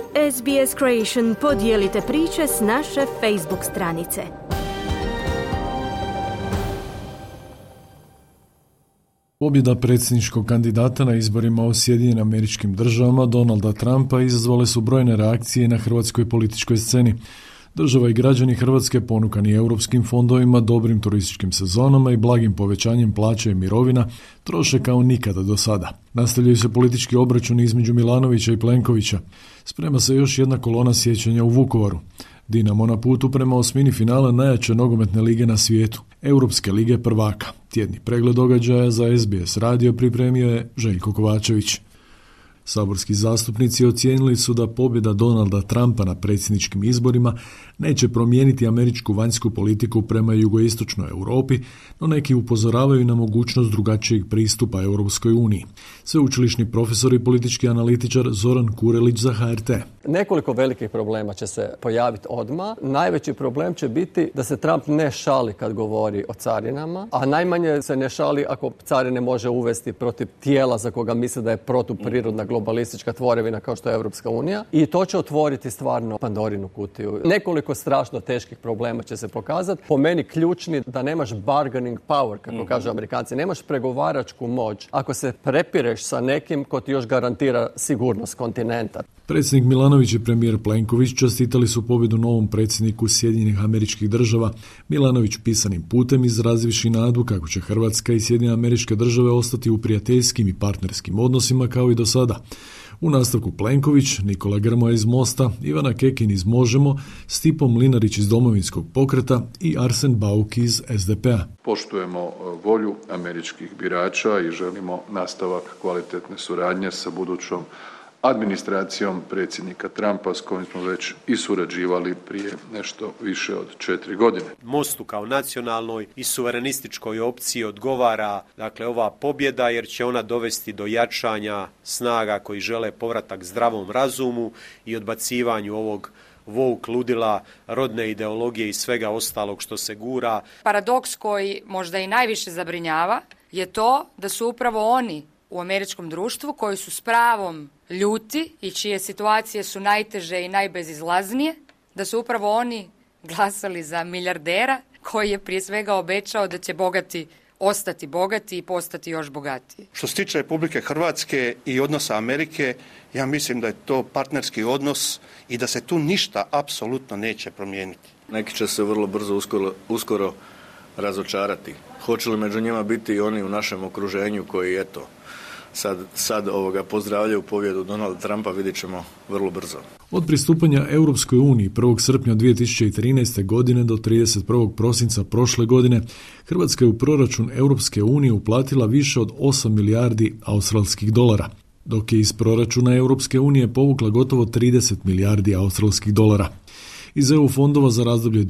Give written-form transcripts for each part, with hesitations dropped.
SBS Creation podijelite priče s naše Facebook stranice. Pobjeda predsjedničkog kandidata na izborima u Sjedinjenim Američkim Državama Donalda Trumpa izazvale su brojne reakcije na hrvatskoj političkoj sceni. Država i građani Hrvatske, ponukani europskim fondovima, dobrim turističkim sezonama i blagim povećanjem plaća i mirovina, troše kao nikada do sada. Nastavljaju se politički obračuni između Milanovića i Plenkovića. Sprema se još jedna kolona sjećanja u Vukovaru. Dinamo na putu prema osmini finala najjače nogometne lige na svijetu, Europske lige prvaka. Tjedni pregled događaja za SBS radio pripremio je Željko Kovačević. Saborski zastupnici ocijenili su da pobjeda Donalda Trumpa na predsjedničkim izborima neće promijeniti američku vanjsku politiku prema jugoistočnoj Europi, no neki upozoravaju na mogućnost drugačijeg pristupa Europskoj uniji. Sveučilišni profesor i politički analitičar Zoran Kurelić za HRT. Nekoliko velikih problema će se pojaviti odmah. Najveći problem će biti da se Trump ne šali kad govori o carinama, a najmanje se ne šali ako carine može uvesti protiv tijela za koga misle da je protuprirodna globalistička tvorevina kao što je Europska unija, i to će otvoriti stvarno Pandorinu kutiju. Nekoliko strašno teških problema će se pokazati. Po meni ključni da nemaš bargaining power, kako kažu Amerikanci, nemaš pregovaračku moć ako se prepireš sa nekim ko ti još garantira sigurnost kontinenta. Predsjednik Milanović i premijer Plenković čestitali su pobjedu novom predsjedniku Sjedinjenih Američkih Država. Milanović pisanim putem izrazivši nadu kako će Hrvatska i Sjedinjene Američke Države ostati u prijateljskim i partnerskim odnosima kao i do sada. U nastavku Plenković, Nikola Grmoja iz Mosta, Ivana Kekin iz Možemo, Stipo Mlinarić iz Domovinskog pokreta i Arsen Bauk iz SDP-a. Poštujemo volju američkih birača i želimo nastavak kvalitetne suradnje sa budućom administracijom predsjednika Trumpa s kojim smo već i surađivali prije nešto više od 4 godine. Mostu kao nacionalnoj i suverenističkoj opciji odgovara ova pobjeda jer će ona dovesti do jačanja snaga koji žele povratak zdravom razumu i odbacivanju ovog woke ludila, rodne ideologije i svega ostalog što se gura. Paradoks koji možda i najviše zabrinjava je to da su upravo oni u američkom društvu koji su s pravom ljuti i čije situacije su najteže i najbezizlaznije, da su upravo oni glasali za milijardera koji je prije svega obećao da će bogati ostati bogati i postati još bogatiji. Što se tiče Republike Hrvatske i odnosa Amerike, ja mislim da je to partnerski odnos i da se tu ništa apsolutno neće promijeniti. Neki će se vrlo brzo uskoro razočarati. Hoće li među njima biti i oni u našem okruženju koji sad pozdravljaju pobjedu Donalda Trumpa, vidjet ćemo vrlo brzo. Od pristupanja Europskoj uniji 1. srpnja 2013. godine do 31. prosinca prošle godine, Hrvatska je u proračun Europske unije uplatila više od 8 milijardi australskih dolara, dok je iz proračuna Europske unije povukla gotovo 30 milijardi australskih dolara. Iz EU fondova za razdoblje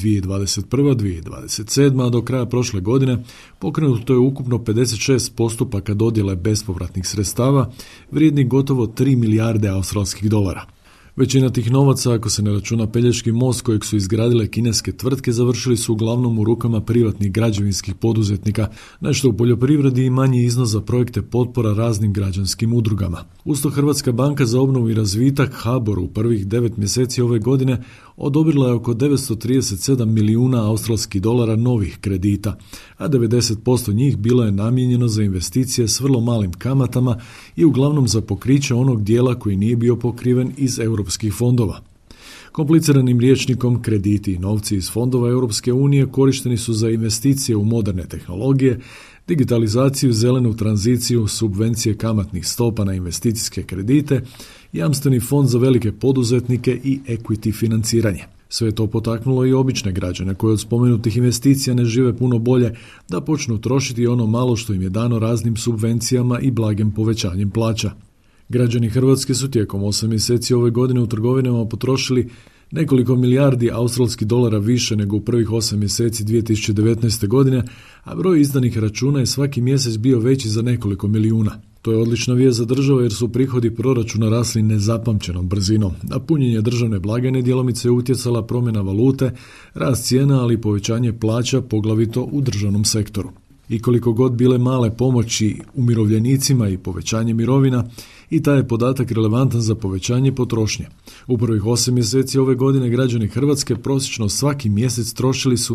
2021-2027, a do kraja prošle godine pokrenuto je ukupno 56 postupaka dodjele bespovratnih sredstava vrijednih gotovo 3 milijarde australskih dolara. Većina tih novaca, ako se ne računa Pelješki most kojeg su izgradile kineske tvrtke, završili su uglavnom u rukama privatnih građevinskih poduzetnika, nešto u poljoprivredi i manji iznos za projekte potpora raznim građanskim udrugama. Usto Hrvatska banka za obnovu i razvitak HBOR u prvih 9 mjeseci ove godine odobrila je oko 937 milijuna australskih dolara novih kredita, a 90% njih bilo je namijenjeno za investicije s vrlo malim kamatama i uglavnom za pokriće onog dijela koji nije bio pokriven iz europskih fondova. Kompliciranim rječnikom, krediti i novci iz fondova Europske unije korišteni su za investicije u moderne tehnologije, digitalizaciju, zelenu tranziciju, subvencije kamatnih stopa na investicijske kredite, jamstveni fond za velike poduzetnike i equity financiranje. Sve je to potaknulo i obične građane koji od spomenutih investicija ne žive puno bolje da počnu trošiti ono malo što im je dano raznim subvencijama i blagim povećanjem plaća. Građani Hrvatske su tijekom 8 mjeseci ove godine u trgovinama potrošili nekoliko milijardi australskih dolara više nego u prvih 8 mjeseci 2019. godine, a broj izdanih računa je svaki mjesec bio veći za nekoliko milijuna. To je odlična vijest za državu jer su prihodi proračuna rasli nezapamćenom brzinom. Na punjenje državne blagajne djelomice je utjecala promjena valute, rast cijena, ali i povećanje plaća, poglavito u državnom sektoru. I koliko god bile male pomoći umirovljenicima i povećanje mirovina, i taj je podatak relevantan za povećanje potrošnje. U prvih 8 mjeseci ove godine građani Hrvatske prosječno svaki mjesec trošili su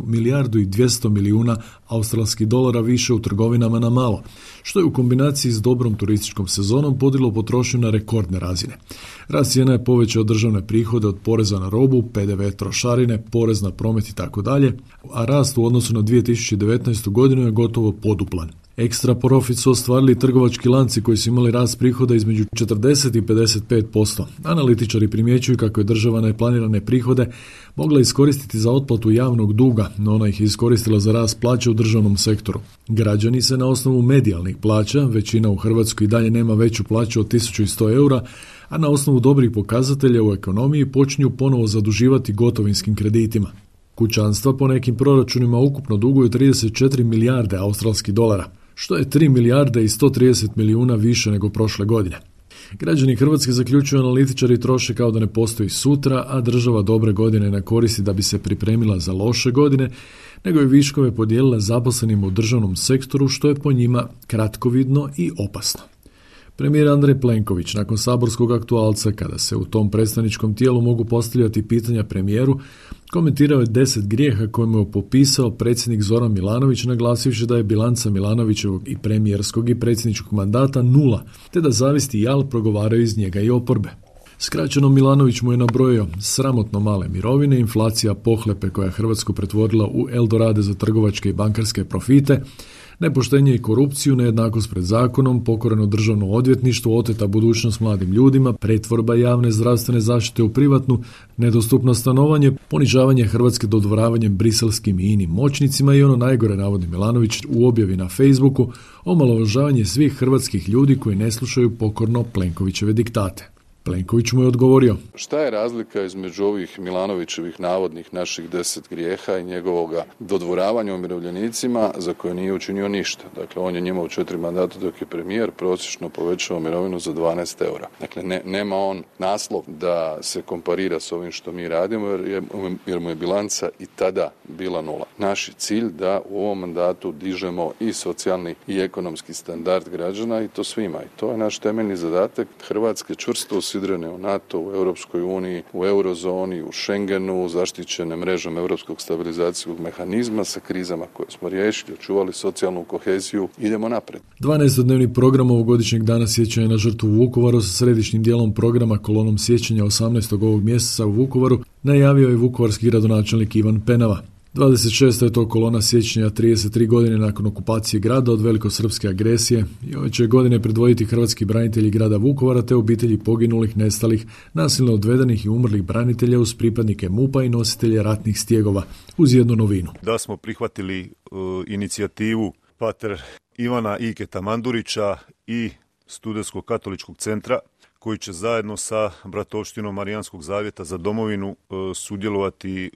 1,2 milijarde australskih dolara više u trgovinama na malo, što je u kombinaciji s dobrom turističkom sezonom podiglo potrošnju na rekordne razine. Rast cijena je povećao državne prihode od poreza na robu, PDV, trošarine, porez na promet i tako dalje, a rast u odnosu na 2019. godinu je gotovo poduplan. Ekstra profit su ostvarili trgovački lanci koji su imali rast prihoda između 40 i 55%. Analitičari primjećuju kako je država neplanirane prihode mogla iskoristiti za otplatu javnog duga, no ona ih je iskoristila za rast plaća u državnom sektoru. Građani se na osnovu medijalnih plaća, većina u Hrvatskoj i dalje nema veću plaću od 1100 eura, a na osnovu dobrih pokazatelja u ekonomiji počinju ponovo zaduživati gotovinskim kreditima. Kućanstva po nekim proračunima ukupno duguju 34 milijarde australskih dolara, što je 3 milijarde i 130 milijuna više nego prošle godine. Građani Hrvatske, zaključuju analitičari, troše kao da ne postoji sutra, a država dobre godine ne koristi da bi se pripremila za loše godine, nego je viškove podijelila zaposlenima u državnom sektoru, što je po njima kratkovidno i opasno. Premijer Andrej Plenković, nakon saborskog aktualca, kada se u tom predstavničkom tijelu mogu postavljati pitanja premijeru, komentirao je 10 grijeha kojima je popisao predsjednik Zoran Milanović, naglasivši da je bilanca Milanovićevog i premijerskog i predsjedničkog mandata 0, te da zavisti i jal progovaraju iz njega i oporbe. Skraćeno, Milanović mu je nabrojio sramotno male mirovine, inflacija pohlepe koja je Hrvatsku pretvorila u Eldorade za trgovačke i bankarske profite, nepoštenje i korupciju, nejednakost pred zakonom, pokoreno državno odvjetništvo, oteta budućnost mladim ljudima, pretvorba javne zdravstvene zaštite u privatnu, nedostupno stanovanje, ponižavanje Hrvatske dodvoravanjem briselskim i inim moćnicima i ono najgore, navodi Milanović u objavi na Facebooku, omalovažavanje svih hrvatskih ljudi koji ne slušaju pokorno Plenkovićeve diktate. Plenković mu je odgovorio: šta je razlika između ovih Milanovićevih navodnih naših 10 grijeha i njegovoga dodvoravanja umirovljenicima za koje nije učinio ništa? Dakle, on je njima u 4 mandata dok je premijer prosječno povećao mirovinu za 12 eura. Dakle, nema on naslov da se komparira s ovim što mi radimo jer mu je bilanca i tada bila 0. Naš je cilj da u ovom mandatu dižemo i socijalni i ekonomski standard građana i to svima. I to je naš temeljni zadatak. Hrvatske čvrsto usidrene u NATO, u Europskoj uniji, u eurozoni, u Schengenu, zaštićene mrežom Europskog stabilizacijskog mehanizma sa krizama koje smo riješili, očuvali socijalnu koheziju, idemo napred. 12-dnevni program ovogodišnjeg dana sjećanja na žrtvu u Vukovaru sa središnjim dijelom programa kolonom sjećanja 18. ovog mjeseca u Vukovaru najavio je vukovarski gradonačelnik Ivan Penava. 26. je to kolona sjećanja 33 godine nakon okupacije grada od velikosrpske agresije i ove će godine predvoditi hrvatski branitelji grada Vukovara te obitelji poginulih, nestalih, nasilno odvedenih i umrlih branitelja uz pripadnike MUP-a i nositelje ratnih stjegova, uz jednu novinu. Da smo prihvatili inicijativu pater Ivana Iketa Mandurića i Studentskog katoličkog centra koji će zajedno sa bratovštinom Marijanskog zavjeta za domovinu sudjelovati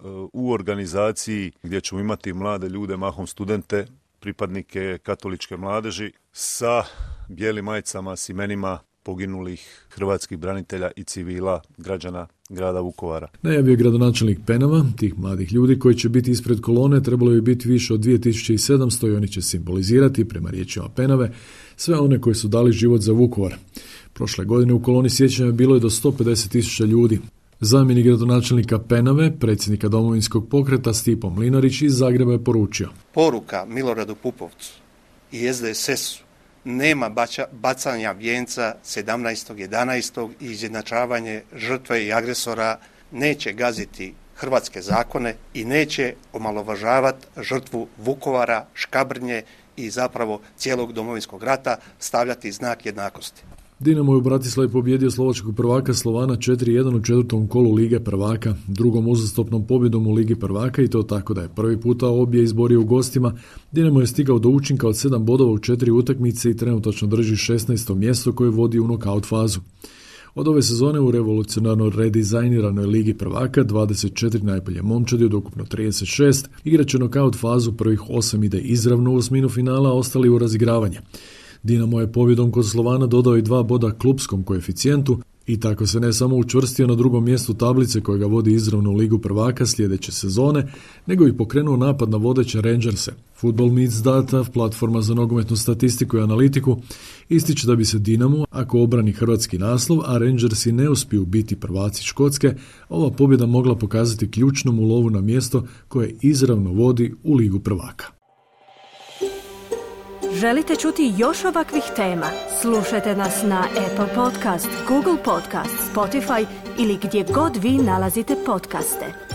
u organizaciji gdje ćemo imati mlade ljude, mahom studente, pripadnike katoličke mladeži sa bijelim majicama s imenima poginulih hrvatskih branitelja i civila građana grada Vukovara. Najavio je gradonačelnik Penava. Tih mladih ljudi koji će biti ispred kolone trebalo je biti više od 2700 i oni će simbolizirati, prema riječima Penave, sve one koji su dali život za Vukovar. Prošle godine u koloni sjećanja bilo je do 150.000 ljudi. Zamjenik gradonačelnika Penave, predsjednika Domovinskog pokreta Stipo Mlinarić iz Zagreba je poručio: poruka Miloradu Pupovcu i SDSS-u: nema bacanja vijenca 17.11. i izjednačavanje žrtve i agresora neće gaziti hrvatske zakone i neće omalovažavati žrtvu Vukovara, Škabrnje i zapravo cijelog Domovinskog rata, stavljati znak jednakosti. Dinamo je u Bratislavi pobjedio slovačkog prvaka Slovana 4-1 u četvrtom kolu Lige prvaka, drugom uzastopnom pobjedom u Ligi prvaka i to tako da je prvi puta obje izborio u gostima. Dinamo je stigao do učinka od 7 bodova u 4 utakmice i trenutačno drži 16. mjesto koje vodi u nokaut fazu. Od ove sezone u revolucionarno redizajniranoj Ligi prvaka 24 najbolje momčadi od ukupno 36 igraće nokaut fazu, prvih 8 ide izravno u osminu finala, a ostali u razigravanje. Dinamo je pobjedom kod Slovana dodao i 2 boda klupskom koeficijentu i tako se ne samo učvrstio na drugom mjestu tablice koja ga vodi izravno u Ligu prvaka sljedeće sezone, nego i pokrenuo napad na vodeće Rangerse. Football Meets Data, platforma za nogometnu statistiku i analitiku, ističe da bi se Dinamo, ako obrani hrvatski naslov, a Rangersi ne uspiju biti prvaci Škotske, ova pobjeda mogla pokazati ključnom ulovu na mjesto koje izravno vodi u Ligu prvaka. Želite čuti još ovakvih tema? Slušajte nas na Apple Podcast, Google Podcast, Spotify ili gdje god vi nalazite podcaste.